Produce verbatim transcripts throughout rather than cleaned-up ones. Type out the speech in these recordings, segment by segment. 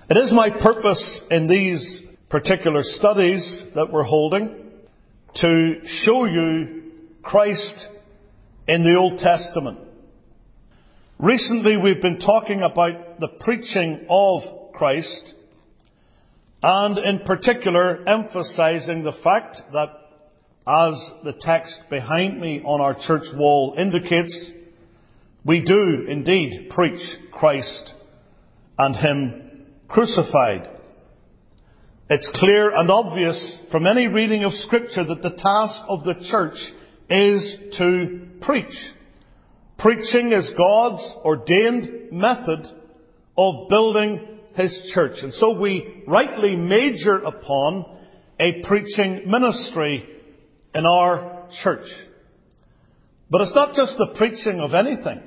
It is my purpose in these particular studies that we're holding to show you Christ in the Old Testament. Recently we've been talking about the preaching of Christ, and in particular emphasizing the fact that, as the text behind me on our church wall indicates, we do indeed preach Christ and Him crucified. It's clear and obvious from any reading of Scripture that the task of the church is to preach. Preaching is God's ordained method of building His church. And so we rightly major upon a preaching ministry in our church. But it's not just the preaching of anything.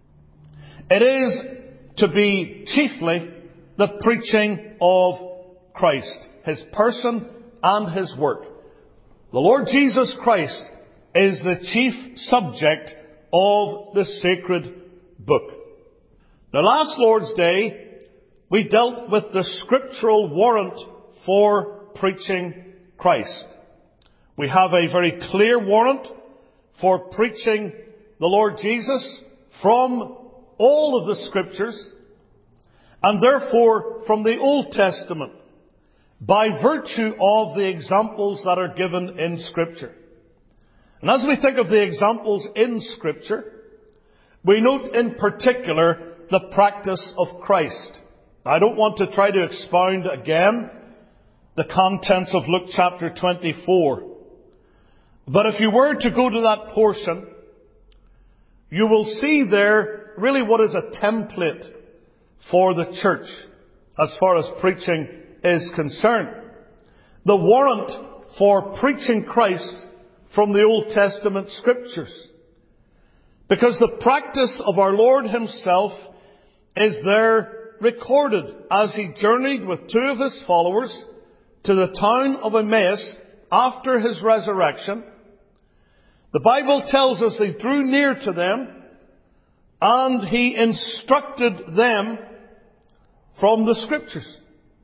It is to be chiefly the preaching of Christ, His person and His work. The Lord Jesus Christ is the chief subject of the sacred book. Now, last Lord's Day, we dealt with the scriptural warrant for preaching Christ. We have a very clear warrant for preaching the Lord Jesus from all of the Scriptures, and therefore from the Old Testament, by virtue of the examples that are given in Scripture. And as we think of the examples in Scripture, we note in particular the practice of Christ. I don't want to try to expound again the contents of Luke chapter twenty-four. But if you were to go to that portion, you will see there really what is a template for the church as far as preaching is concerned. The warrant for preaching Christ from the Old Testament Scriptures. Because the practice of our Lord Himself is there recorded as He journeyed with two of His followers to the town of Emmaus after His resurrection. The Bible tells us He drew near to them and He instructed them from the Scriptures.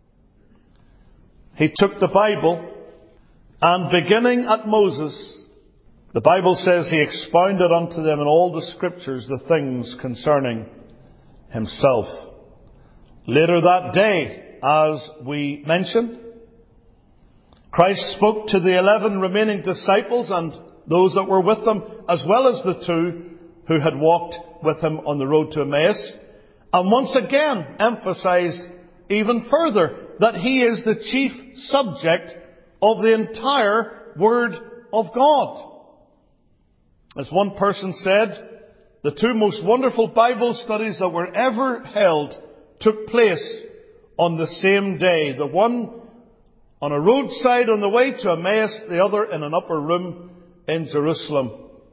He took the Bible and, beginning at Moses, the Bible says He expounded unto them in all the Scriptures the things concerning Himself. Later that day, as we mentioned, Christ spoke to the eleven remaining disciples and those that were with them, as well as the two who had walked with Him on the road to Emmaus, and once again emphasized even further that He is the chief subject of the entire Word of God. As one person said, the two most wonderful Bible studies that were ever held took place on the same day. The one on a roadside on the way to Emmaus, the other in an upper room in Jerusalem.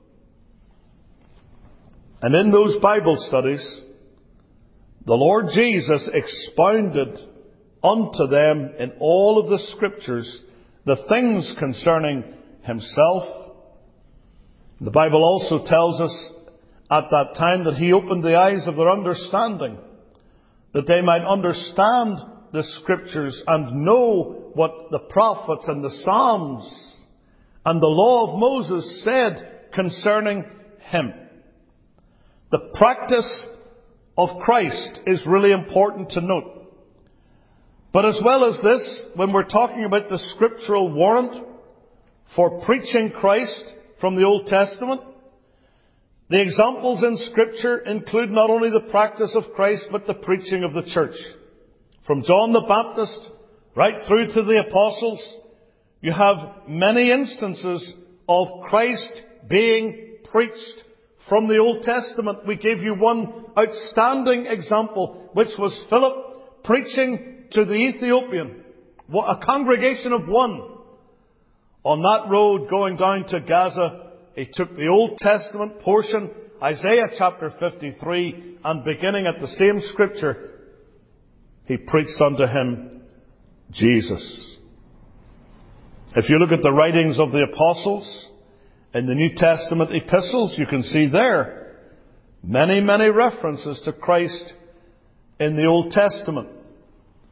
And in those Bible studies, the Lord Jesus expounded unto them in all of the Scriptures the things concerning Himself. The Bible also tells us at that time that He opened the eyes of their understanding, that they might understand the Scriptures and know what the prophets and the Psalms and the law of Moses said concerning Him. The practice of Christ is really important to note. But as well as this, when we're talking about the scriptural warrant for preaching Christ from the Old Testament, the examples in Scripture include not only the practice of Christ, but the preaching of the church. From John the Baptist right through to the apostles, you have many instances of Christ being preached from the Old Testament. We gave you one outstanding example, which was Philip preaching to the Ethiopian, a congregation of one. On that road going down to Gaza, he took the Old Testament portion, Isaiah chapter fifty-three, and beginning at the same scripture, he preached unto him Jesus. If you look at the writings of the apostles in the New Testament epistles, you can see there many, many references to Christ in the Old Testament.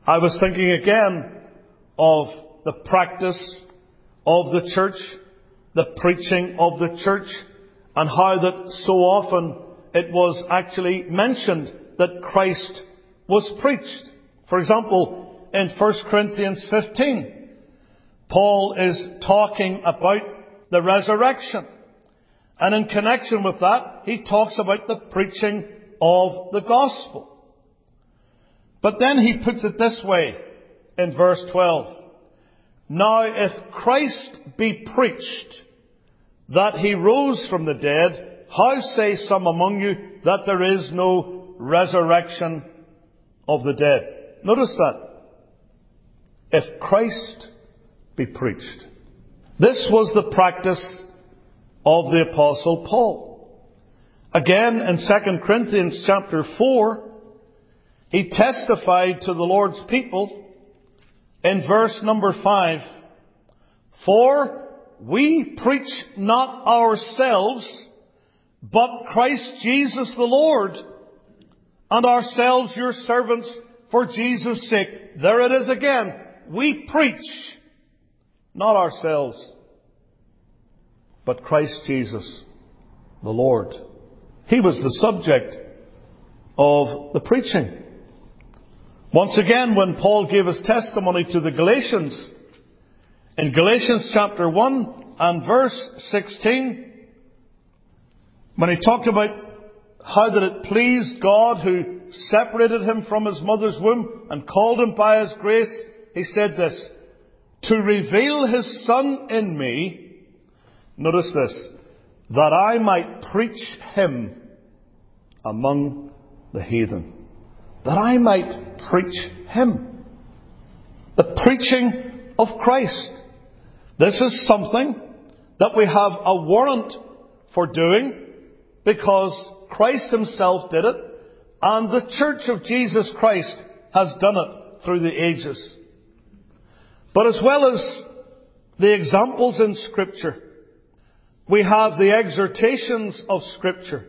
I was thinking again of the practice of the church, the preaching of the church, and how that so often it was actually mentioned that Christ was preached. For example, in First Corinthians fifteen, Paul is talking about the resurrection. And in connection with that, he talks about the preaching of the gospel. But then he puts it this way in verse twelve. Now if Christ be preached that he rose from the dead, how say some among you that there is no resurrection of the dead? Notice that. If Christ be preached. This was the practice of the Apostle Paul. Again, in Second Corinthians chapter four, he testified to the Lord's people in verse number five, For we preach not ourselves, but Christ Jesus the Lord, and ourselves your servants for Jesus' sake. There it is again. We preach not ourselves, but Christ Jesus the Lord. He was the subject of the preaching. Once again, when Paul gave his testimony to the Galatians, in Galatians chapter one and verse sixteen, when he talked about how that it pleased God who separated him from his mother's womb and called him by his grace, he said this, to reveal his Son in me, notice this, that I might preach him among the heathen. That I might preach him. The preaching of Christ. This is something that we have a warrant for doing because Christ himself did it and the Church of Jesus Christ has done it through the ages. But as well as the examples in Scripture, we have the exhortations of Scripture.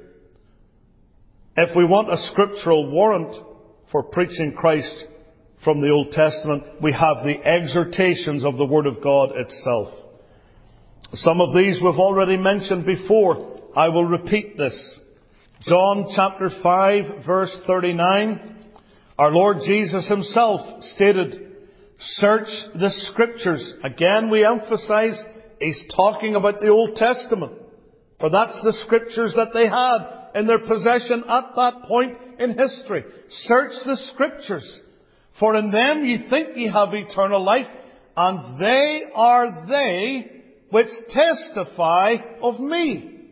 If we want a scriptural warrant for preaching Christ from the Old Testament, we have the exhortations of the Word of God itself. Some of these we've already mentioned before. I will repeat this. John chapter five verse thirty-nine. Our Lord Jesus himself stated, search the Scriptures. Again we emphasize he's talking about the Old Testament. For that's the Scriptures that they had in their possession at that point in history. Search the Scriptures, for in them ye think ye have eternal life, and they are they which testify of me.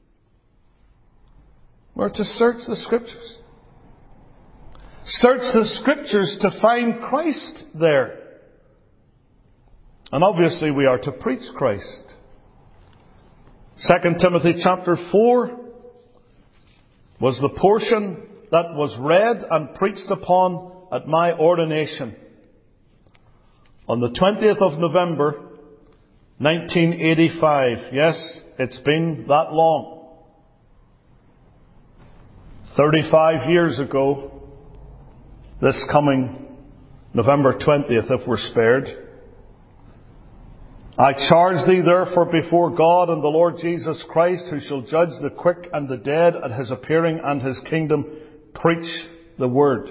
We're to search the Scriptures. Search the Scriptures to find Christ there. And obviously we are to preach Christ. Second Timothy chapter four was the portion that was read and preached upon at my ordination on the twentieth of November, nineteen eighty-five. Yes, it's been that long. thirty-five years ago, this coming November twentieth, if we're spared. I charge thee therefore before God and the Lord Jesus Christ, who shall judge the quick and the dead at his appearing and his kingdom, preach the word.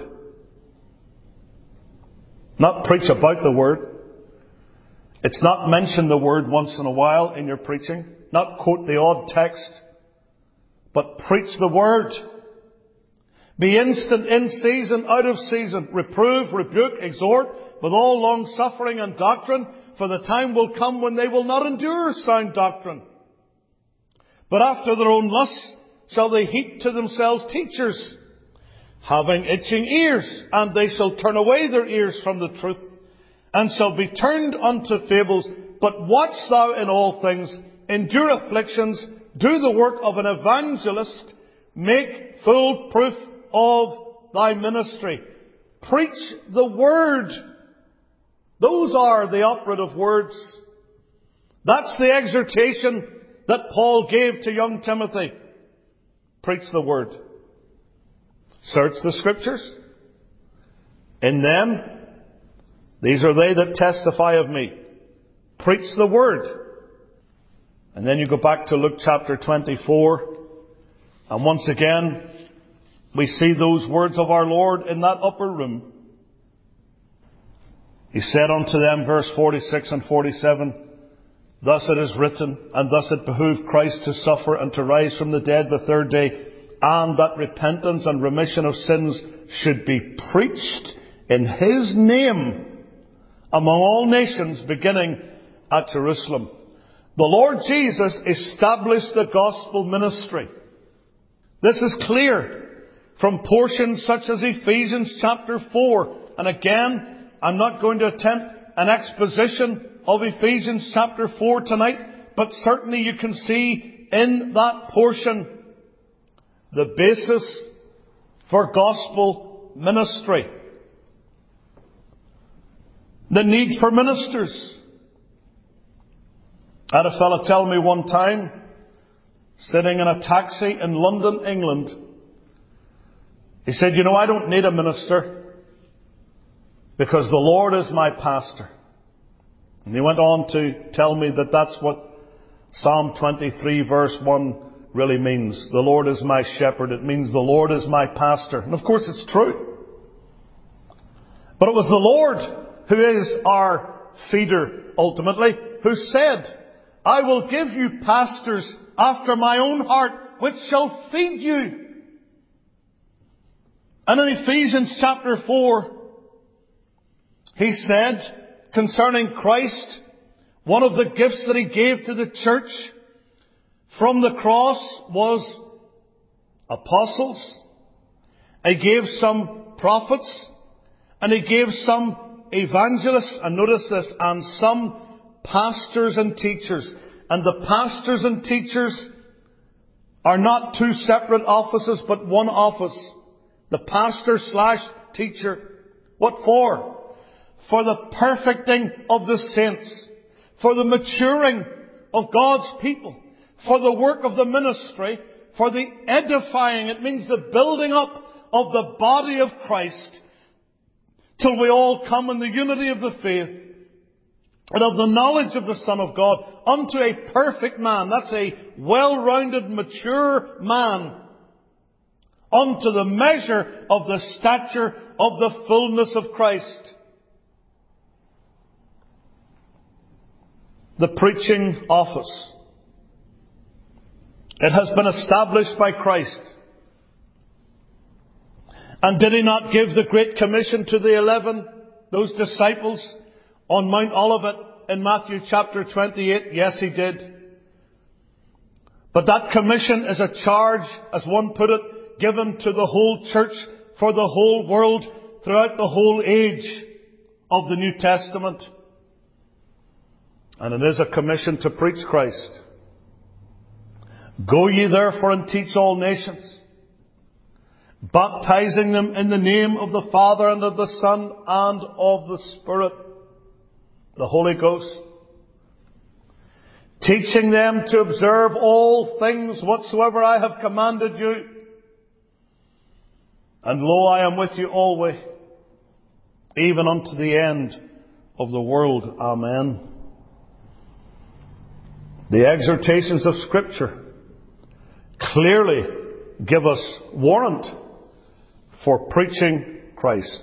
Not preach about the word. It's not mention the word once in a while in your preaching. Not quote the odd text. But preach the word. Be instant in season, out of season. Reprove, rebuke, exhort with all long suffering and doctrine. For the time will come when they will not endure sound doctrine. But after their own lusts shall they heap to themselves teachers, having itching ears, and they shall turn away their ears from the truth, and shall be turned unto fables. But watch thou in all things, endure afflictions, do the work of an evangelist, make full proof of thy ministry. Preach the word. Those are the operative words. That's the exhortation that Paul gave to young Timothy. Preach the word. Search the Scriptures. In them These are they that testify of me. Preach the word. And then you go back to Luke chapter twenty-four. And once again, we see those words of our Lord in that upper room. He said unto them, verse forty-six and forty-seven, Thus it is written, and thus it behoved Christ to suffer and to rise from the dead the third day, and that repentance and remission of sins should be preached in His name among all nations, beginning at Jerusalem. The Lord Jesus established the gospel ministry. This is clear from portions such as Ephesians chapter four. And again, I'm not going to attempt an exposition of Ephesians chapter four tonight, but certainly you can see in that portion the basis for gospel ministry. The need for ministers. I had a fellow tell me one time, sitting in a taxi in London, England, he said, you know, I don't need a minister because the Lord is my pastor. And he went on to tell me that that's what Psalm twenty-three verse one really means. The Lord is my shepherd. It means the Lord is my pastor. And of course it's true. But it was the Lord who is our feeder ultimately, who said, I will give you pastors after my own heart, which shall feed you. And in Ephesians chapter four, he said concerning Christ, one of the gifts that He gave to the church from the cross was apostles. He gave some prophets, and He gave some evangelists, and notice this, and some pastors and teachers. And the pastors and teachers are not two separate offices, but one office. The pastor slash teacher. What for? For the perfecting of the saints. For the maturing of God's people. For the work of the ministry. For the edifying. It means the building up of the body of Christ. Till we all come in the unity of the faith and of the knowledge of the Son of God unto a perfect man. That's a well-rounded, mature man. Unto the measure of the stature of the fullness of Christ. The preaching office. It has been established by Christ. And did He not give the Great Commission to the eleven, those disciples, on Mount Olivet in Matthew chapter twenty-eight? Yes, He did. But that commission is a charge, as one put it, given to the whole church for the whole world throughout the whole age of the New Testament. And it is a commission to preach Christ. Go ye therefore and teach all nations, baptizing them in the name of the Father and of the Son and of the Spirit, the Holy Ghost, teaching them to observe all things whatsoever I have commanded you. And lo, I am with you always, even unto the end of the world. Amen. The exhortations of Scripture clearly give us warrant for preaching Christ.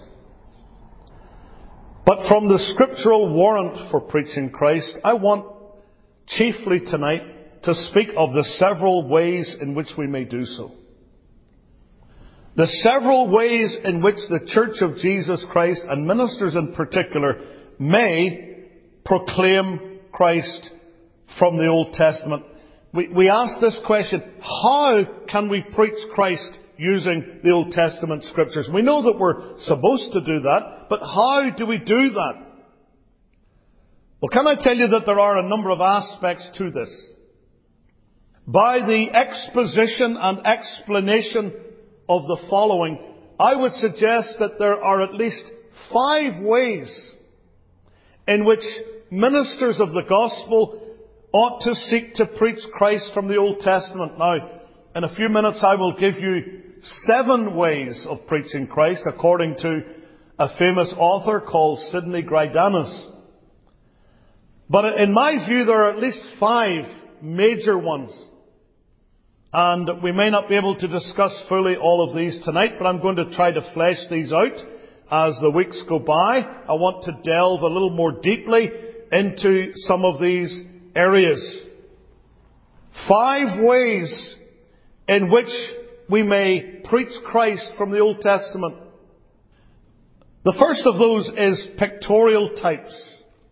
But from the scriptural warrant for preaching Christ, I want chiefly tonight to speak of the several ways in which we may do so. The several ways in which the Church of Jesus Christ, and ministers in particular, may proclaim Christ from the Old Testament. We, we ask this question, how can we preach Christ using the Old Testament Scriptures? We know that we're supposed to do that, but how do we do that? Well, can I tell you that there are a number of aspects to this? By the exposition and explanation of the following, I would suggest that there are at least five ways in which ministers of the gospel ought to seek to preach Christ from the Old Testament. Now, in a few minutes I will give you seven ways of preaching Christ according to a famous author called Sidney Greidanus. But in my view, there are at least five major ones. And we may not be able to discuss fully all of these tonight, but I'm going to try to flesh these out as the weeks go by. I want to delve a little more deeply into some of these areas. Five ways in which we may preach Christ from the Old Testament. The first of those is pictorial types.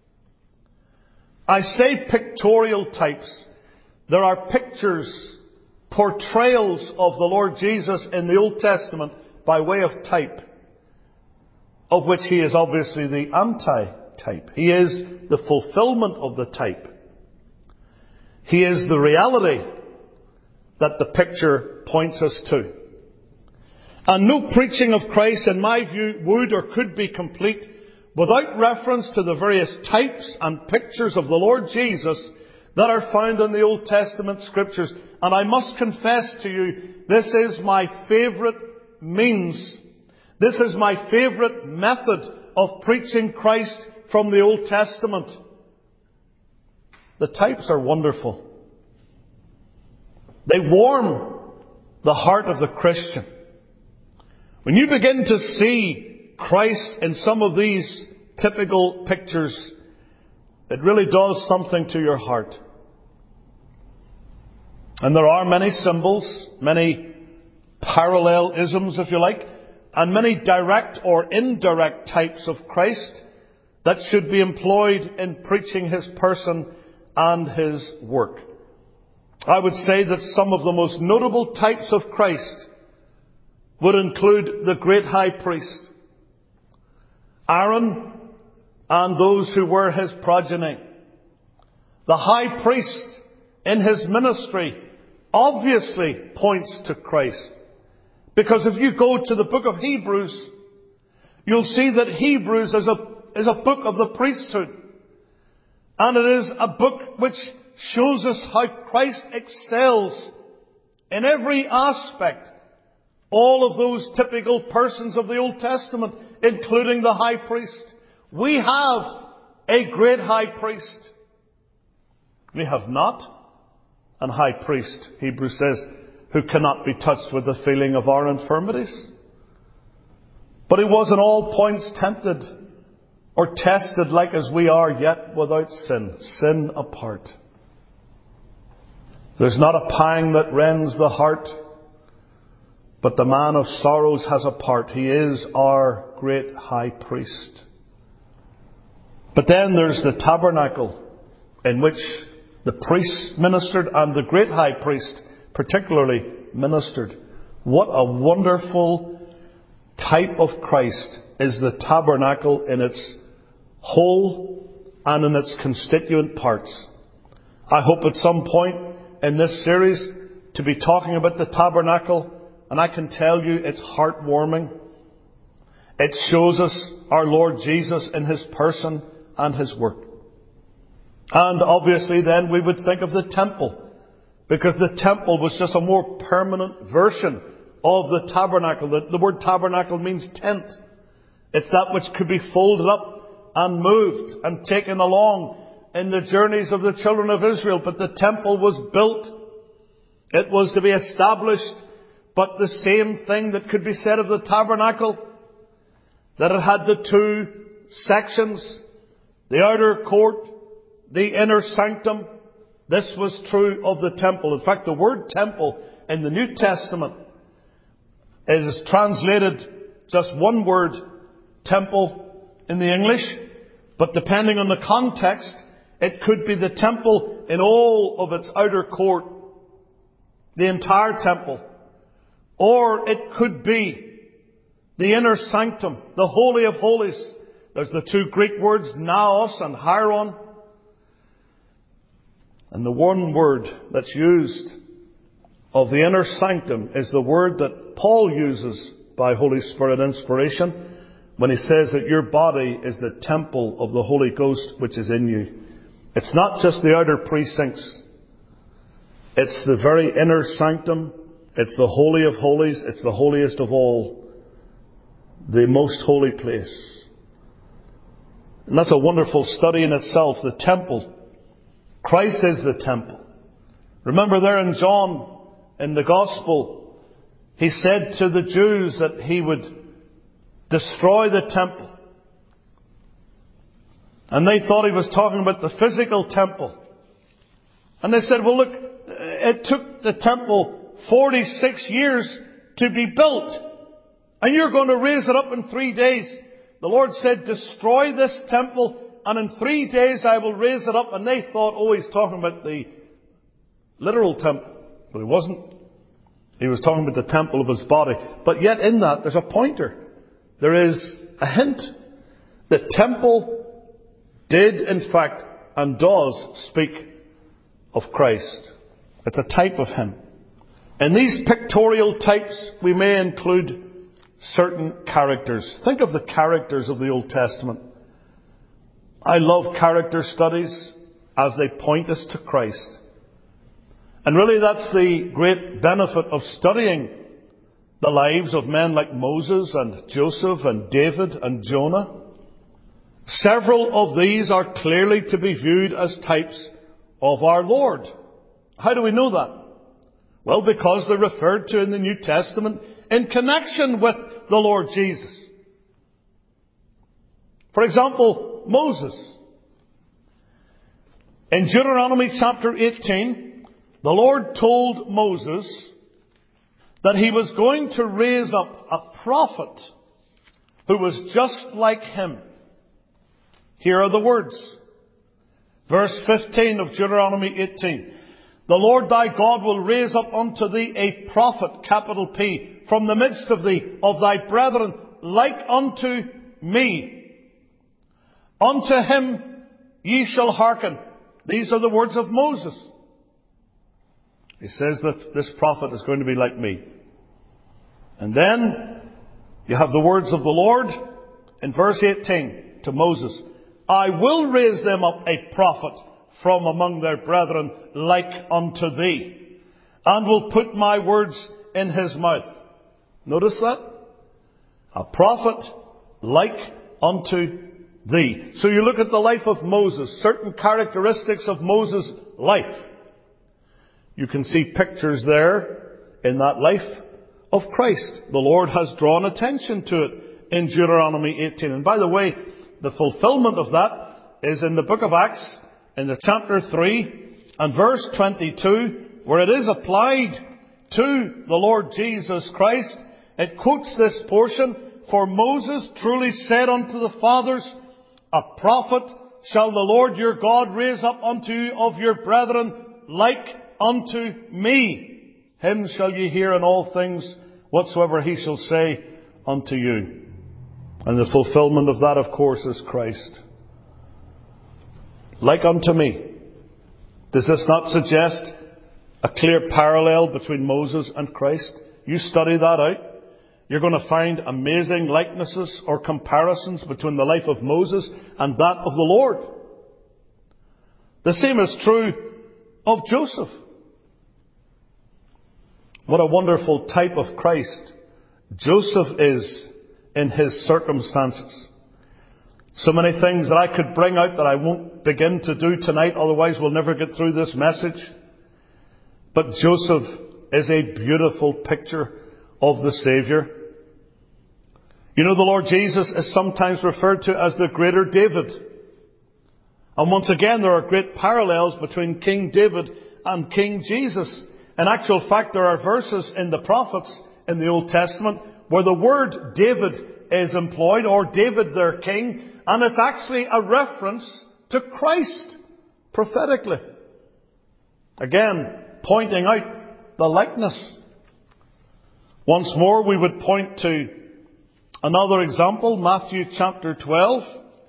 I say pictorial types. There are pictures, portrayals of the Lord Jesus in the Old Testament by way of type, of which He is obviously the anti-type. He is the fulfillment of the type. He is the reality that the picture points us to. And no preaching of Christ, in my view, would or could be complete without reference to the various types and pictures of the Lord Jesus that are found in the Old Testament Scriptures. And I must confess to you, this is my favourite means. This is my favourite method of preaching Christ from the Old Testament. The types are wonderful. They warm the heart of the Christian. When you begin to see Christ in some of these typical pictures, it really does something to your heart. And there are many symbols, many parallelisms, if you like, and many direct or indirect types of Christ that should be employed in preaching His person and His work. I would say that some of the most notable types of Christ would include the great high priest, Aaron, and those who were his progeny. The high priest in his ministry obviously points to Christ. Because if you go to the book of Hebrews, you'll see that Hebrews is a, is a book of the priesthood. And it is a book which shows us how Christ excels in every aspect all of those typical persons of the Old Testament, including the high priest. We have a great high priest. We have not an high priest, Hebrews says, who cannot be touched with the feeling of our infirmities. But He was in all points tempted or tested like as we are, yet without sin. Sin apart. There's not a pang that rends the heart, but the man of sorrows has a part. He is our great high priest. But then there's the tabernacle in which the priests ministered and the great high priest particularly ministered. What a wonderful type of Christ is the tabernacle in its whole and in its constituent parts. I hope at some point in this series to be talking about the tabernacle, and I can tell you it's heartwarming. It shows us our Lord Jesus in His person and His work. And obviously then we would think of the temple, because the temple was just a more permanent version of the tabernacle. The, the word tabernacle means tent. It's that which could be folded up and moved and taken along in the journeys of the children of Israel. But the temple was built. It was to be established. But the same thing that could be said of the tabernacle, that it had the two sections, the outer court, the inner sanctum. This was true of the temple. In fact, the word temple in the New Testament is translated just one word, temple, in the English. But depending on the context, it could be the temple in all of its outer court, the entire temple. Or it could be the inner sanctum, the Holy of Holies. There's the two Greek words, naos and hieron. And the one word that's used of the inner sanctum is the word that Paul uses by Holy Spirit inspiration when he says that your body is the temple of the Holy Ghost which is in you. It's not just the outer precincts. It's the very inner sanctum. It's the Holy of Holies. It's the holiest of all. the most holy place. And that's a wonderful study in itself, the temple. Christ is the temple. Remember there in John, in the Gospel, he said to the Jews that he would destroy the temple. And they thought he was talking about the physical temple. And they said, well look, it took the temple forty-six years to be built. And you're going to raise it up in three days. The Lord said, destroy this temple, and in three days I will raise it up. And they thought, oh, he's talking about the literal temple. But he wasn't. He was talking about the temple of his body. But yet in that, there's a pointer. There is a hint. The temple did, in fact, and does speak of Christ. It's a type of him. In these pictorial types, we may include certain characters. Think of the characters of the Old Testament. I love character studies as they point us to Christ. And really that's the great benefit of studying the lives of men like Moses and Joseph and David and Jonah. Several of these are clearly to be viewed as types of our Lord. How do we know that? Well, because they're referred to in the New Testament in connection with the Lord Jesus. For example, Moses. In Deuteronomy chapter eighteen, the Lord told Moses that he was going to raise up a prophet who was just like him. Here are the words. Verse fifteen of Deuteronomy eighteen. The Lord thy God will raise up unto thee a prophet, capital P, from the midst of thee, of thy brethren, like unto me. Unto him ye shall hearken. These are the words of Moses. He says that this prophet is going to be like me. And then you have the words of the Lord in verse eighteen to Moses. I will raise them up a prophet from among their brethren like unto thee, and will put my words in his mouth. Notice that? A prophet like unto thee. So you look at the life of Moses, certain characteristics of Moses' life. You can see pictures there in that life of Christ. The Lord has drawn attention to it in Deuteronomy eighteen. And by the way, the fulfillment of that is in the book of Acts, in the chapter three and verse twenty-two, where it is applied to the Lord Jesus Christ. It quotes this portion, for Moses truly said unto the fathers, a prophet shall the Lord your God raise up unto you of your brethren like unto me. Him shall ye hear in all things whatsoever he shall say unto you. And the fulfillment of that, of course, is Christ. Like unto me. Does this not suggest a clear parallel between Moses and Christ? You study that out. You're going to find amazing likenesses or comparisons between the life of Moses and that of the Lord. The same is true of Joseph. What a wonderful type of Christ Joseph is in his circumstances. So many things that I could bring out that I won't begin to do tonight, otherwise we'll never get through this message. But Joseph is a beautiful picture of the Saviour. You know, the Lord Jesus is sometimes referred to as the greater David. And once again, there are great parallels between King David and King Jesus. In actual fact, there are verses in the prophets in the Old Testament where the word David is employed, or David their king, and it's actually a reference to Christ prophetically. Again, pointing out the likeness. Once more, we would point to another example, Matthew chapter twelve.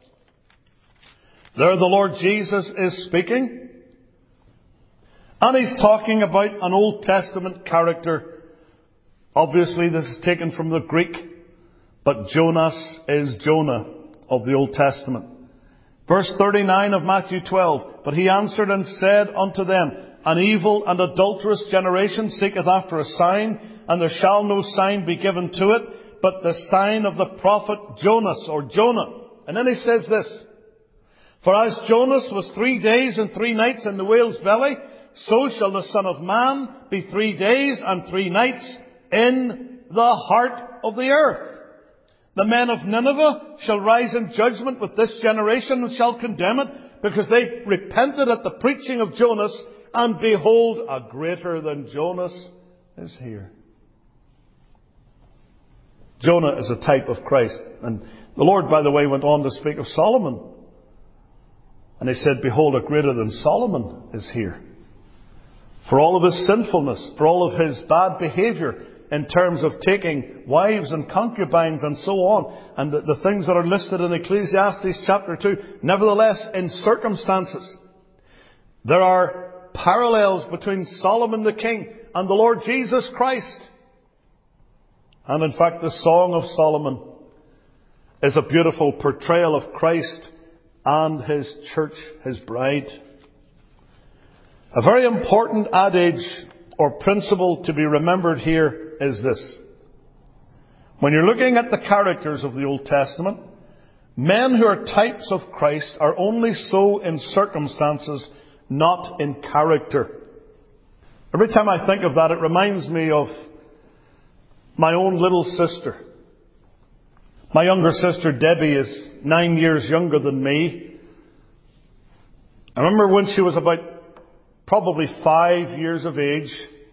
There the Lord Jesus is speaking. And he's talking about an Old Testament character. Obviously, this is taken from the Greek, but Jonas is Jonah of the Old Testament. Verse thirty-nine of Matthew twelve. But he answered and said unto them, an evil and adulterous generation seeketh after a sign, and there shall no sign be given to it, but the sign of the prophet Jonas, or Jonah. And then he says this, for as Jonas was three days and three nights in the whale's belly, so shall the Son of Man be three days and three nights in the heart of the earth. The men of Nineveh shall rise in judgment with this generation and shall condemn it, because they repented at the preaching of Jonas, and behold, a greater than Jonas is here. Jonah is a type of Christ. And the Lord, by the way, went on to speak of Solomon. And he said, behold, a greater than Solomon is here. For all of his sinfulness, for all of his bad behaviour, in terms of taking wives and concubines and so on, and the, the things that are listed in Ecclesiastes chapter two. Nevertheless, in circumstances, there are parallels between Solomon the king and the Lord Jesus Christ. And in fact, the Song of Solomon is a beautiful portrayal of Christ and his church, his bride. A very important adage or principle to be remembered here is this. When you're looking at the characters of the Old Testament, men who are types of Christ are only so in circumstances, not in character. Every time I think of that, it reminds me of my own little sister. My younger sister Debbie is nine years younger than me. I remember when she was about probably five years of age,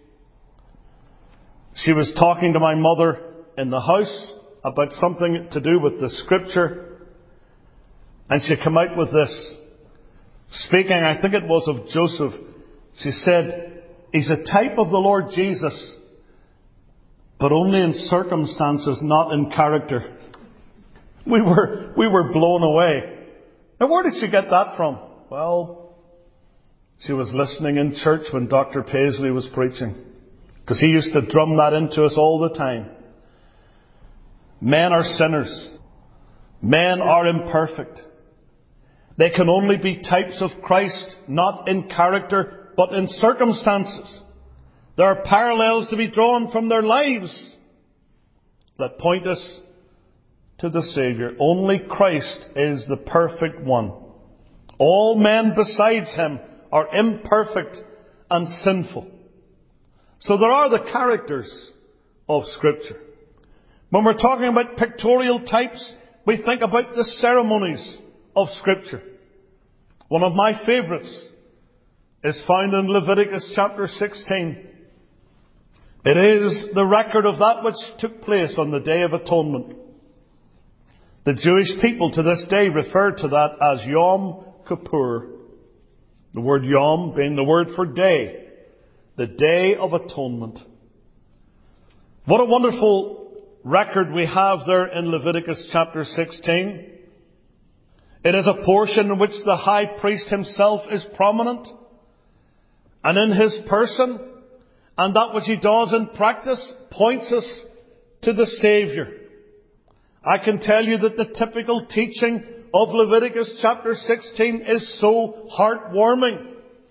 she was talking to my mother in the house about something to do with the Scripture. And she came out with this, speaking, I think it was of Joseph. She said, he's a type of the Lord Jesus, but only in circumstances, not in character. We were, we were blown away. Now, where did she get that from? Well, she was listening in church when Doctor Paisley was preaching, because he used to drum that into us all the time. Men are sinners. Men are imperfect. They can only be types of Christ, not in character, but in circumstances. There are parallels to be drawn from their lives that point us to the Saviour. Only Christ is the perfect one. All men besides him are imperfect and sinful. So there are the characters of Scripture. When we're talking about pictorial types, we think about the ceremonies of Scripture. One of my favourites is found in Leviticus chapter sixteen. It is the record of that which took place on the Day of Atonement. The Jewish people to this day refer to that as Yom Kippur. The word Yom being the word for day. The Day of Atonement. What a wonderful record we have there in Leviticus chapter sixteen. It is a portion in which the high priest himself is prominent. And in his person, and that which he does in practice, points us to the Saviour. I can tell you that the typical teaching of Leviticus chapter sixteen is so heartwarming.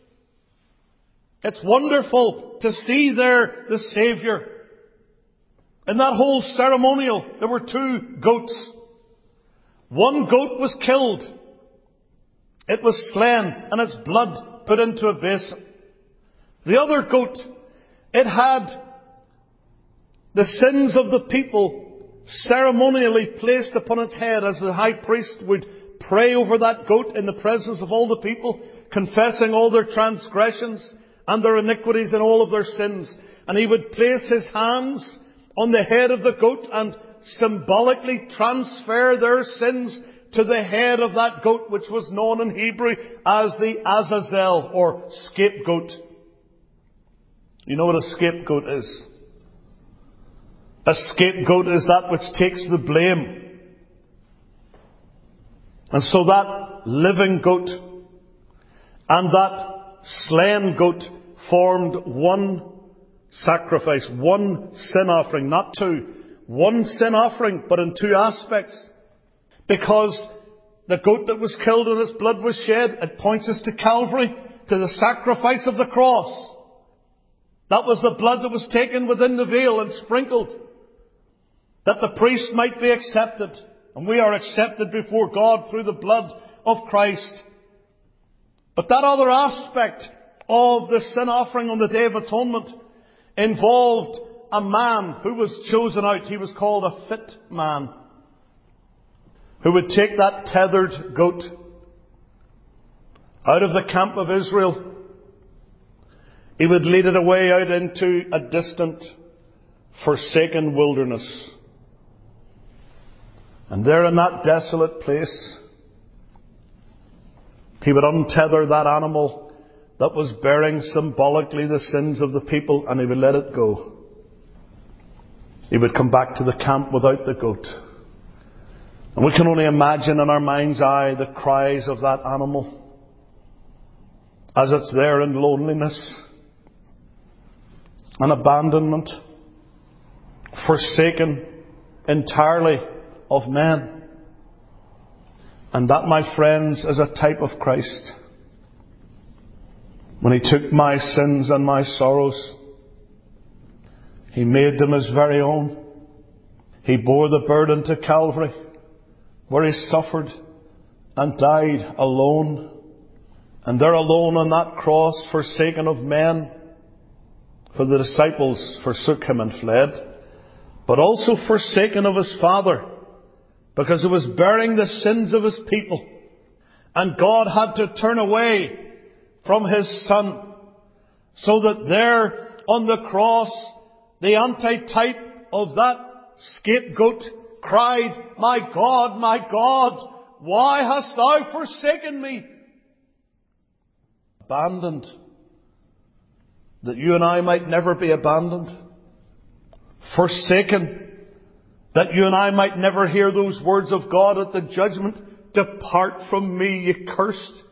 It's wonderful to see there the Saviour. In that whole ceremonial, there were two goats. One goat was killed. It was slain and its blood put into a basin. The other goat, it had the sins of the people ceremonially placed upon its head, as the high priest would pray over that goat in the presence of all the people, confessing all their transgressions and their iniquities and all of their sins. And he would place his hands on the head of the goat and symbolically transfer their sins to the head of that goat, which was known in Hebrew as the Azazel, or scapegoat. You know what a scapegoat is? A scapegoat is that which takes the blame. And so that living goat and that slain goat formed one sacrifice, one sin offering, not two. One sin offering, but in two aspects. Because the goat that was killed and its blood was shed, it points us to Calvary, to the sacrifice of the cross. That was the blood that was taken within the veil and sprinkled. that the priest might be accepted. And we are accepted before God through the blood of Christ. But that other aspect of the sin offering on the Day of Atonement involved a man who was chosen out. He was called a fit man, who would take that tethered goat out of the camp of Israel. He would lead it away out into a distant, forsaken wilderness. And there in that desolate place, he would untether that animal that was bearing symbolically the sins of the people, and he would let it go. He would come back to the camp without the goat. And we can only imagine in our mind's eye the cries of that animal as it's there in loneliness and abandonment, forsaken entirely of men. And that, my friends, is a type of Christ. When He took my sins and my sorrows, He made them His very own. He bore the burden to Calvary, where He suffered and died alone. And there alone on that cross, forsaken of men, for the disciples forsook Him and fled, but also forsaken of His Father, because He was bearing the sins of His people. And God had to turn away from His Son, so that there on the cross, the antitype of that scapegoat cried, "My God, my God, why hast Thou forsaken me?" Abandoned, that you and I might never be abandoned. Forsaken, that you and I might never hear those words of God at the judgment, "Depart from me, ye cursed."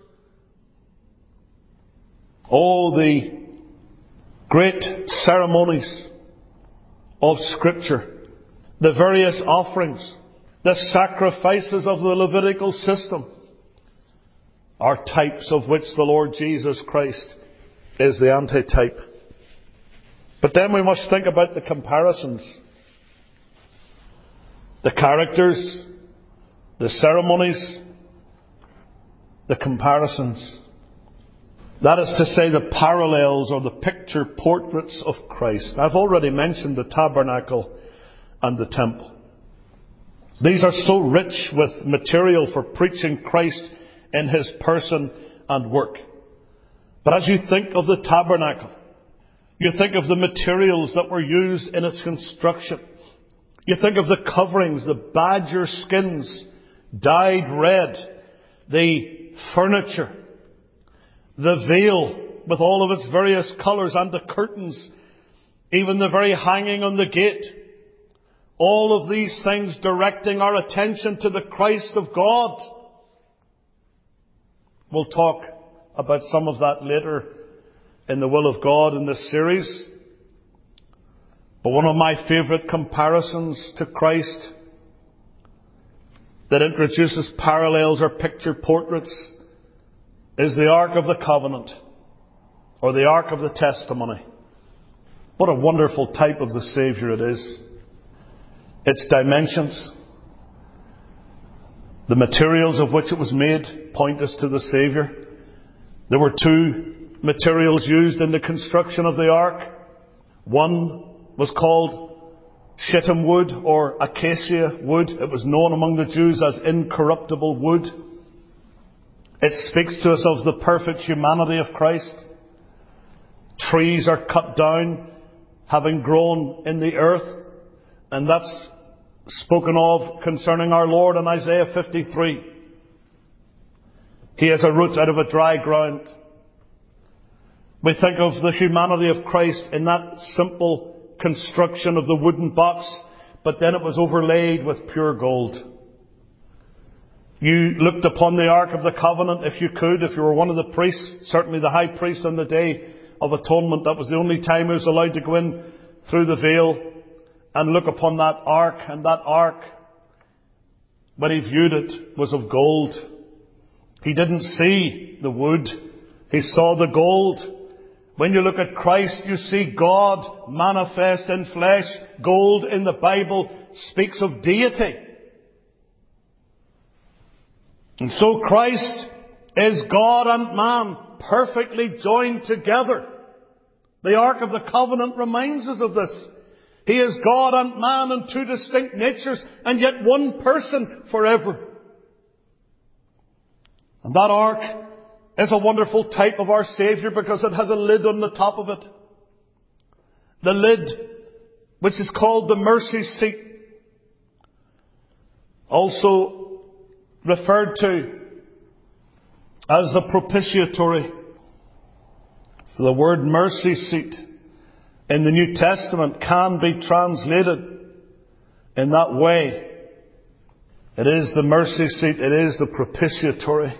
Oh, the great ceremonies of Scripture, the various offerings, the sacrifices of the Levitical system, are types of which the Lord Jesus Christ is the antitype. But then we must think about the comparisons. The characters, the ceremonies, the comparisons. That is to say, the parallels or the picture portraits of Christ. I've already mentioned the tabernacle and the temple. These are so rich with material for preaching Christ in His person and work. But as you think of the tabernacle, you think of the materials that were used in its construction. You think of the coverings, the badger skins dyed red, the furniture, the veil with all of its various colours, and the curtains, even the very hanging on the gate. All of these things directing our attention to the Christ of God. We'll talk about some of that later in the will of God in this series. But one of my favourite comparisons to Christ that introduces parallels or picture portraits is the Ark of the Covenant, or the Ark of the Testimony. What a wonderful type of the Saviour it is. Its dimensions, the materials of which it was made, point us to the Saviour. There were two materials used in the construction of the Ark. One was called shittim wood or acacia wood. It was known among the Jews as incorruptible wood. It speaks to us of the perfect humanity of Christ. Trees are cut down, having grown in the earth, and that's spoken of concerning our Lord in Isaiah fifty-three. He is a root out of a dry ground. We think of the humanity of Christ in that simple construction of the wooden box, but then it was overlaid with pure gold. You looked upon the Ark of the Covenant if you could, if you were one of the priests, certainly the high priest on the Day of Atonement. That was the only time he was allowed to go in through the veil and look upon that Ark. And that Ark, when he viewed it, was of gold. He didn't see the wood. He saw the gold, When you look at Christ, you see God manifest in flesh. Gold in the Bible speaks of deity. And so Christ is God and man, perfectly joined together. The Ark of the Covenant reminds us of this. He is God and man in two distinct natures, and yet one person forever. And that Ark is a wonderful type of our Saviour because it has a lid on the top of it. The lid, which is called the mercy seat, also referred to as the propitiatory. So the word mercy seat in the New Testament can be translated in that way. It is the mercy seat. It is the propitiatory.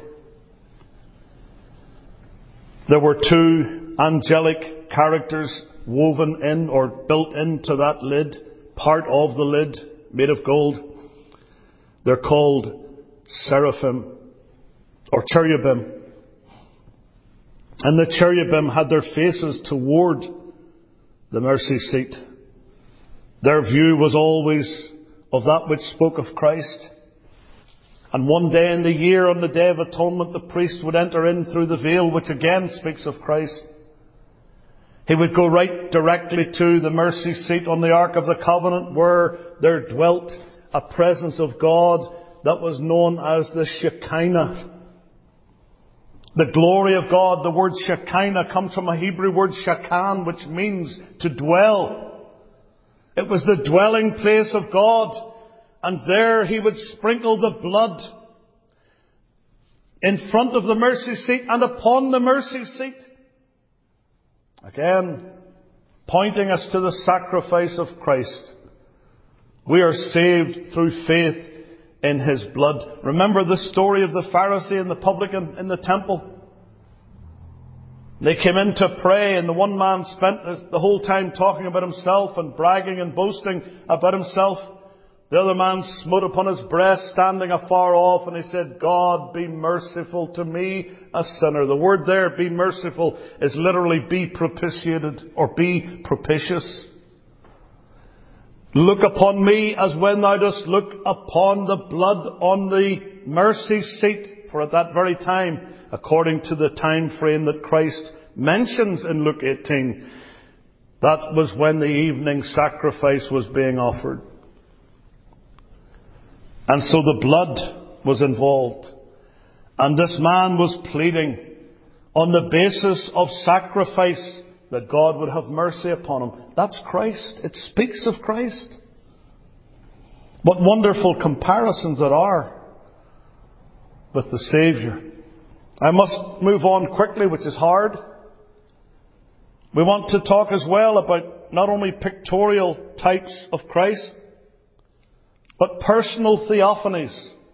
There were two angelic characters woven in or built into that lid, part of the lid, made of gold. They're called seraphim or cherubim. And the cherubim had their faces toward the mercy seat. Their view was always of that which spoke of Christ. And one day in the year, on the Day of Atonement, the priest would enter in through the veil, which again speaks of Christ. He would go right directly to the mercy seat on the Ark of the Covenant, where there dwelt a presence of God that was known as the Shekinah. The glory of God. The word Shekinah comes from a Hebrew word shakan, which means to dwell. It was the dwelling place of God. And there He would sprinkle the blood in front of the mercy seat and upon the mercy seat. Again, pointing us to the sacrifice of Christ. We are saved through faith in His blood. Remember the story of the Pharisee and the publican in the temple? They came in to pray, and the one man spent the whole time talking about himself and bragging and boasting about himself. The other man smote upon his breast, standing afar off, and he said, God, be merciful to me, a sinner. The word there, be merciful, is literally be propitiated, or be propitious. Look upon me as when thou dost look upon the blood on the mercy seat. For at that very time, according to the time frame that Christ mentions in Luke eighteen, that was when the evening sacrifice was being offered. And so the blood was involved. And this man was pleading on the basis of sacrifice that God would have mercy upon him. That's Christ. It speaks of Christ. What wonderful comparisons there are with the Saviour. I must move on quickly, which is hard. We want to talk as well about not only pictorial types of Christ, but personal theophanies.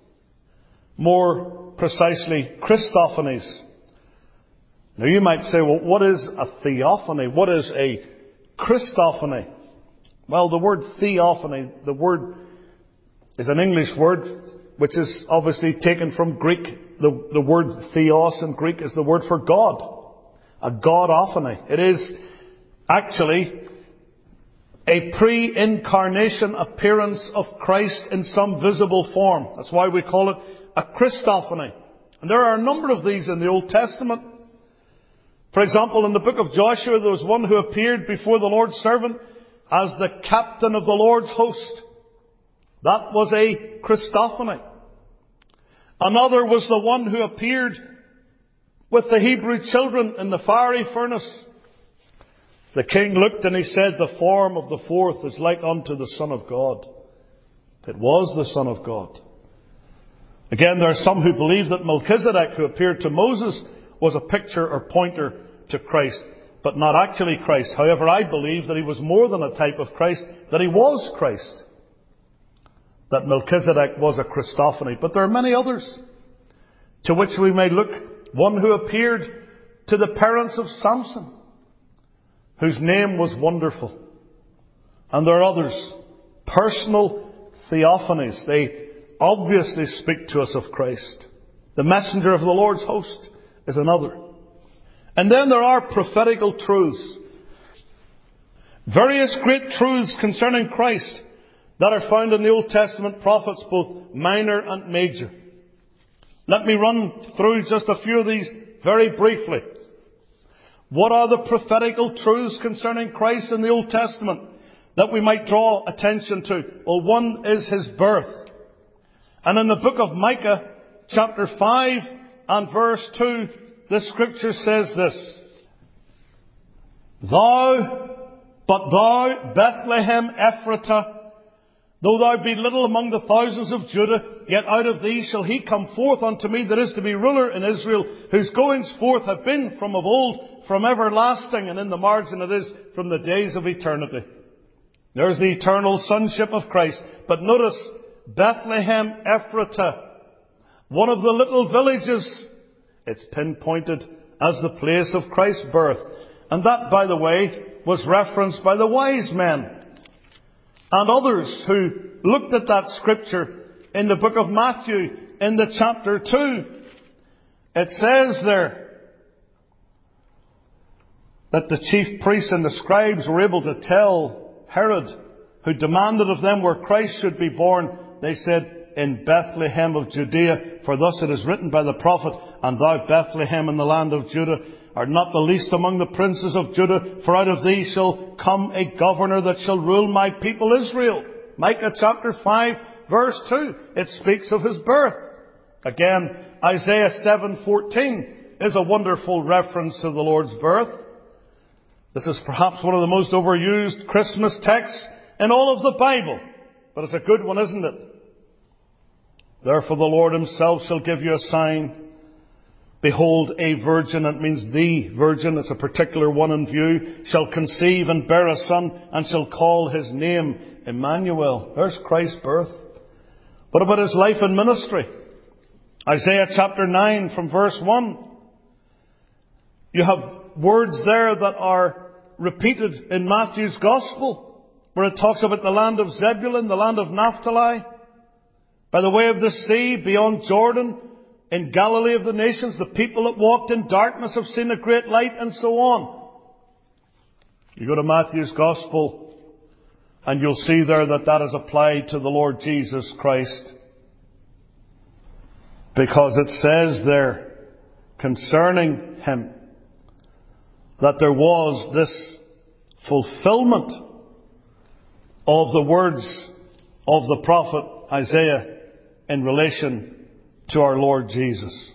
More precisely, Christophanies. Now you might say, well, what is a theophany? What is a Christophany? Well, the word theophany, the word is an English word, which is obviously taken from Greek. The, the word theos in Greek is the word for God. A Godophany. It is actually a pre-incarnation appearance of Christ in some visible form. That's why we call it a Christophany. And there are a number of these in the Old Testament. For example, in the book of Joshua, there was one who appeared before the Lord's servant as the captain of the Lord's host. That was a Christophany. Another was the one who appeared with the Hebrew children in the fiery furnace. The king looked and he said, the form of the fourth is like unto the Son of God. It was the Son of God. Again, there are some who believe that Melchizedek, who appeared to Moses, was a picture or pointer to Christ, but not actually Christ. However, I believe that he was more than a type of Christ, that he was Christ. That Melchizedek was a Christophany. But there are many others to which we may look. One who appeared to the parents of Samson, whose name was Wonderful. And there are others. Personal theophanies. They obviously speak to us of Christ. The messenger of the Lord's host is another. And then there are prophetical truths. Various great truths concerning Christ that are found in the Old Testament prophets, both minor and major. Let me run through just a few of these very briefly. What are the prophetical truths concerning Christ in the Old Testament that we might draw attention to? Well, one is His birth. And in the book of Micah, chapter five and verse two, the Scripture says this: Thou, but thou, Bethlehem Ephratah, though thou be little among the thousands of Judah, yet out of thee shall he come forth unto me that is to be ruler in Israel, whose goings forth have been from of old, from everlasting, and in the margin it is from the days of eternity. There's the eternal sonship of Christ. But notice, Bethlehem Ephratah, one of the little villages, it's pinpointed as the place of Christ's birth. And that, by the way, was referenced by the wise men and others who looked at that scripture in the book of Matthew, in the chapter two. It says there that the chief priests and the scribes were able to tell Herod, who demanded of them where Christ should be born. They said, in Bethlehem of Judea, for thus it is written by the prophet, And thou, Bethlehem, in the land of Judah, art not the least among the princes of Judah, for out of thee shall come a governor that shall rule my people Israel. Micah chapter five, verse two. It speaks of His birth. Again, Isaiah seven fourteen is a wonderful reference to the Lord's birth. This is perhaps one of the most overused Christmas texts in all of the Bible. But it's a good one, isn't it? Therefore the Lord Himself shall give you a sign. Behold, a virgin, it means the virgin, it's a particular one in view, shall conceive and bear a son, and shall call His name Emmanuel. There's Christ's birth. What about His life and ministry? Isaiah chapter nine from verse one. You have words there that are repeated in Matthew's Gospel, where it talks about the land of Zebulun, the land of Naphtali, by the way of the sea, beyond Jordan, in Galilee of the nations, the people that walked in darkness have seen a great light, and so on. You go to Matthew's Gospel, and you'll see there that that is applied to the Lord Jesus Christ. Because it says there, concerning Him, that there was this fulfillment of the words of the prophet Isaiah in relation to our Lord Jesus.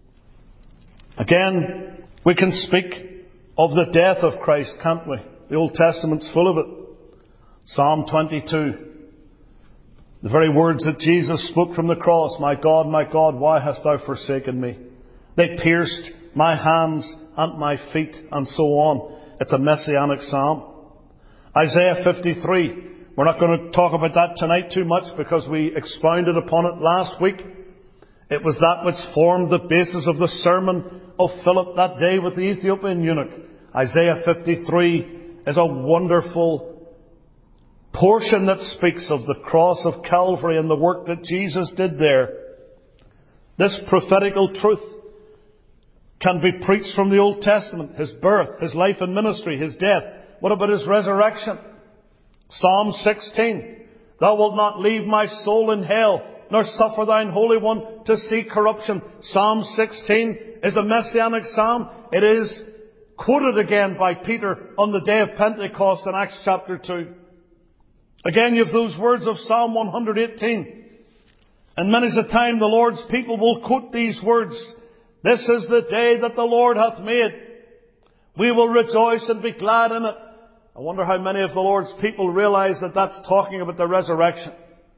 Again, we can speak of the death of Christ, can't we? The Old Testament's full of it. Psalm twenty-two. The very words that Jesus spoke from the cross, My God, my God, why hast thou forsaken me? They pierced my hands and my feet, and so on. It's a messianic psalm. Isaiah fifty-three. We're not going to talk about that tonight too much because we expounded upon it last week. It was that which formed the basis of the sermon of Philip that day with the Ethiopian eunuch. Isaiah fifty-three is a wonderful portion that speaks of the cross of Calvary and the work that Jesus did there. This prophetical truth can be preached from the Old Testament. His birth, His life and ministry, His death. What about His resurrection? Psalm sixteen. Thou wilt not leave my soul in hell, nor suffer thine Holy One to see corruption. Psalm sixteen is a messianic psalm. It is quoted again by Peter on the day of Pentecost in Acts chapter two. Again, you have those words of Psalm one hundred eighteen. And many's the time the Lord's people will quote these words. This is the day that the Lord hath made. We will rejoice and be glad in it. I wonder how many of the Lord's people realize that that's talking about the resurrection.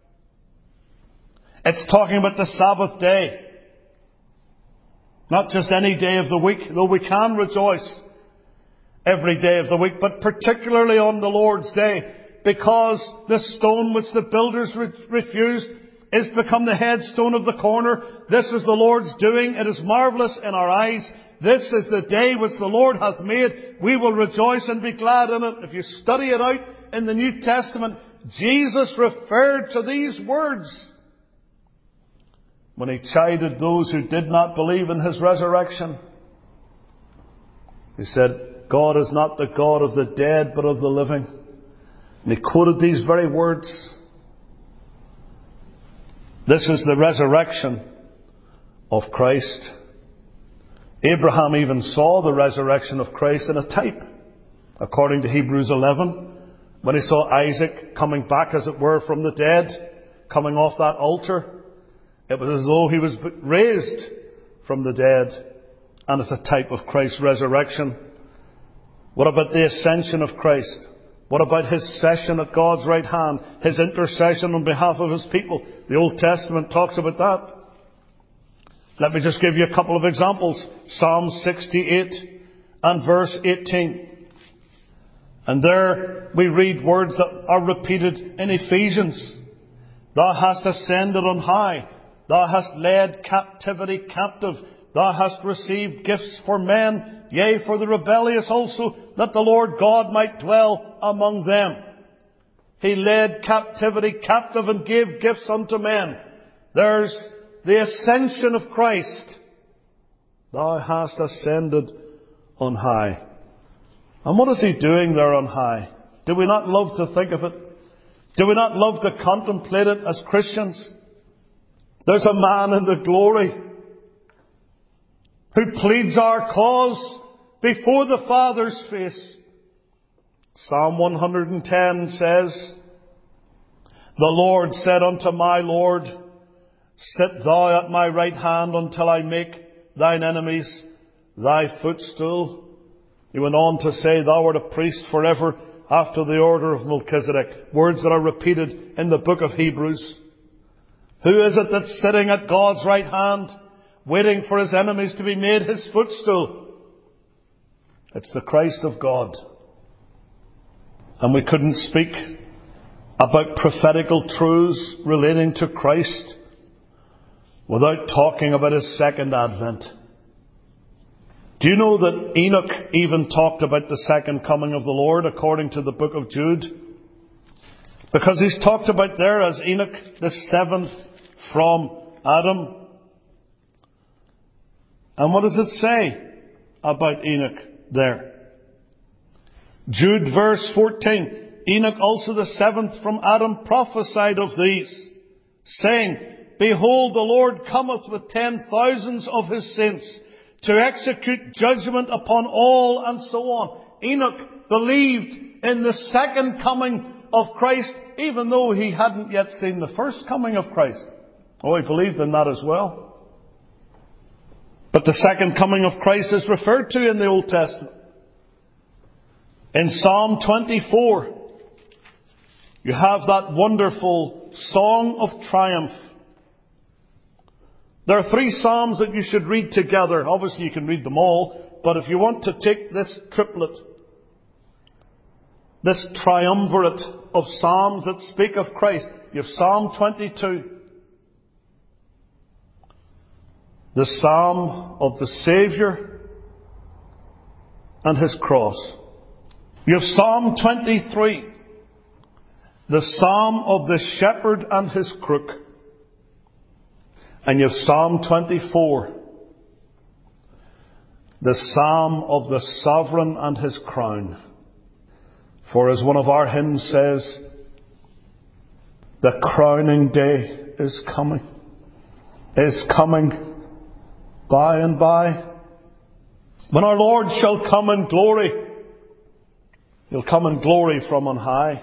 It's talking about the Sabbath day. Not just any day of the week, though we can rejoice every day of the week, but particularly on the Lord's day, because the stone which the builders re- refused is become the headstone of the corner. This is the Lord's doing. It is marvellous in our eyes. This is the day which the Lord hath made. We will rejoice and be glad in it. If you study it out in the New Testament, Jesus referred to these words when He chided those who did not believe in His resurrection. He said, God is not the God of the dead, but of the living. And he quoted these very words. This is the resurrection of Christ. Abraham even saw the resurrection of Christ in a type, according to Hebrews eleven, when he saw Isaac coming back, as it were, from the dead, coming off that altar. It was as though he was raised from the dead, and it's a type of Christ's resurrection. What about the ascension of Christ? What about his session at God's right hand, his intercession on behalf of his people? The Old Testament talks about that. Let me just give you a couple of examples. Psalm sixty-eight and verse eighteen. And there we read words that are repeated in Ephesians. Thou hast ascended on high. Thou hast led captivity captive. Thou hast received gifts for men, yea, for the rebellious also, that the Lord God might dwell among them. He led captivity captive and gave gifts unto men. There's the ascension of Christ. Thou hast ascended on high. And what is he doing there on high? Do we not love to think of it? Do we not love to contemplate it as Christians? There's a man in the glory who pleads our cause before the Father's face. Psalm one hundred ten says, The Lord said unto my Lord, Sit thou at my right hand until I make thine enemies thy footstool. He went on to say, Thou art a priest forever after the order of Melchizedek. Words that are repeated in the book of Hebrews. Who is it that's sitting at God's right hand, waiting for his enemies to be made his footstool? It's the Christ of God. And we couldn't speak about prophetical truths relating to Christ without talking about his second advent. Do you know that Enoch even talked about the second coming of the Lord according to the book of Jude? Because he's talked about there as Enoch, the seventh from Adam. And what does it say about Enoch there? Jude verse fourteen. Enoch also the seventh from Adam prophesied of these, saying, Behold, the Lord cometh with ten thousands of his saints, to execute judgment upon all, and so on. Enoch believed in the second coming of Christ, even though he hadn't yet seen the first coming of Christ. Oh, he believed in that as well. But the second coming of Christ is referred to in the Old Testament. In Psalm twenty-four, you have that wonderful song of triumph. There are three psalms that you should read together. Obviously you can read them all, but if you want to take this triplet, this triumvirate of psalms that speak of Christ, you have Psalm twenty-two, the psalm of the Saviour and his cross. You have Psalm twenty-three, the psalm of the shepherd and his crook. And you have Psalm twenty-four, the psalm of the sovereign and his crown. For as one of our hymns says, the crowning day is coming, is coming by and by. When our Lord shall come in glory, he'll come in glory from on high.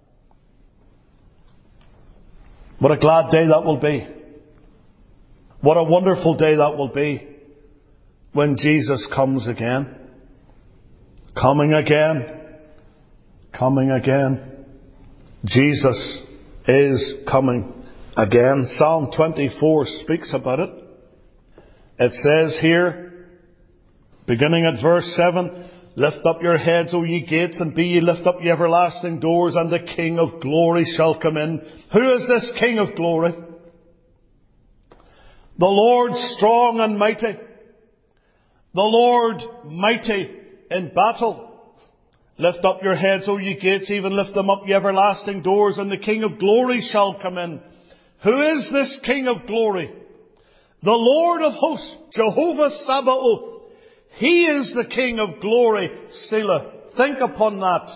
What a glad day that will be. What a wonderful day that will be when Jesus comes again. Coming again. Coming again. Jesus is coming again. Psalm twenty-four speaks about it. It says here, beginning at verse seven, Lift up your heads, O ye gates, and be ye lift up ye everlasting doors, and the King of glory shall come in. Who is this King of glory? The Lord strong and mighty. The Lord mighty in battle. Lift up your heads, O ye gates, even lift them up, ye everlasting doors, and the King of glory shall come in. Who is this King of glory? The Lord of hosts, Jehovah Sabaoth. He is the King of glory, Selah. Think upon that.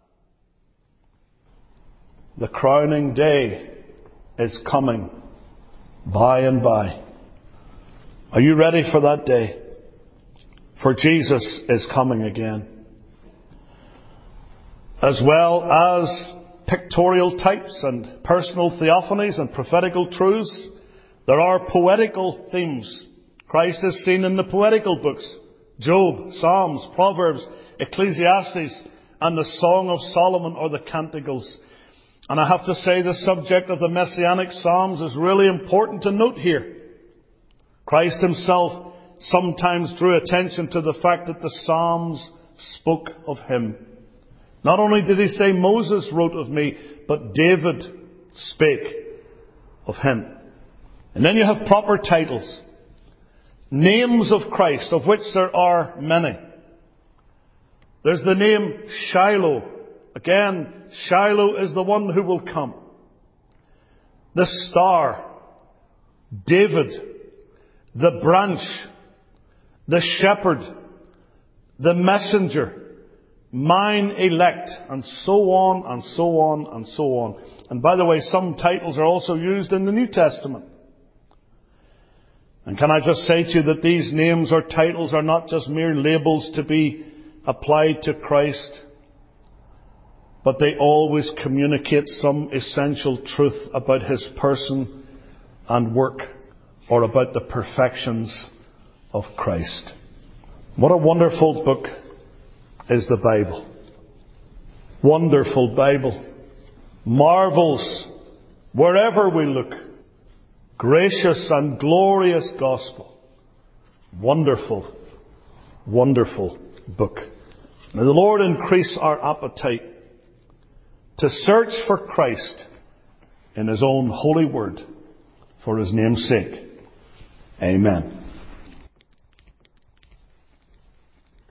The crowning day is coming by and by. Are you ready for that day? For Jesus is coming again. As well as pictorial types and personal theophanies and prophetical truths, there are poetical themes. Christ is seen in the poetical books: Job, Psalms, Proverbs, Ecclesiastes, and the Song of Solomon or the Canticles. And I have to say the subject of the Messianic Psalms is really important to note here. Christ himself sometimes drew attention to the fact that the Psalms spoke of him. Not only did he say Moses wrote of me, but David spake of him. And then you have proper titles. Names of Christ, of which there are many. There's the name Shiloh. Again, Shiloh is the one who will come. The star, David, the branch, the shepherd, the messenger, mine elect, and so on and so on and so on. And by the way, some titles are also used in the New Testament. And can I just say to you that these names or titles are not just mere labels to be applied to Christ, but they always communicate some essential truth about his person and work, or about the perfections of Christ. What a wonderful book is the Bible. Wonderful Bible. Marvels wherever we look. Gracious and glorious gospel. Wonderful, wonderful book. May the Lord increase our appetite to search for Christ in his own holy word for his name's sake. Amen.